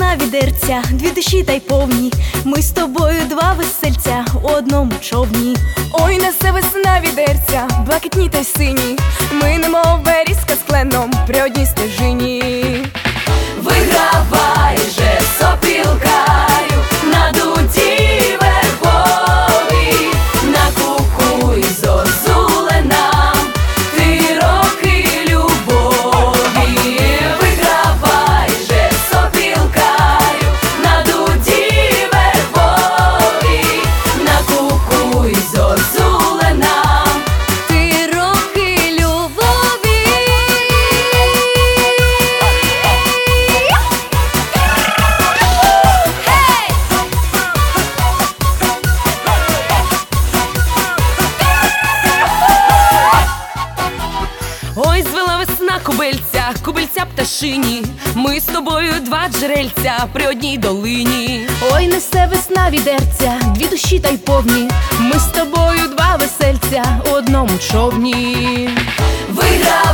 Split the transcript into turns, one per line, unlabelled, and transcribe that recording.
весна відерця, дві душі та й повні. Ми з тобою два весельця у одному човні.
Ой, несе весна відерця, блакитні та й сині. Ми немов берізка з кленом при одній стежині.
Вигравай же, сопілкаю, на дуді вербовій, накукуй зозулена, ти роки любові. Вигравай же, сопілкаю, на дуді вербовій, накукуй зозулена, ти роки любові.
Ой, звела весна кубельця, кубельця пташині. Ми з тобою два джерельця при одній долині.
Ой, несе весна відерця, дві душі та й повні. Ми з тобою два весельця у одному човні. Вигравай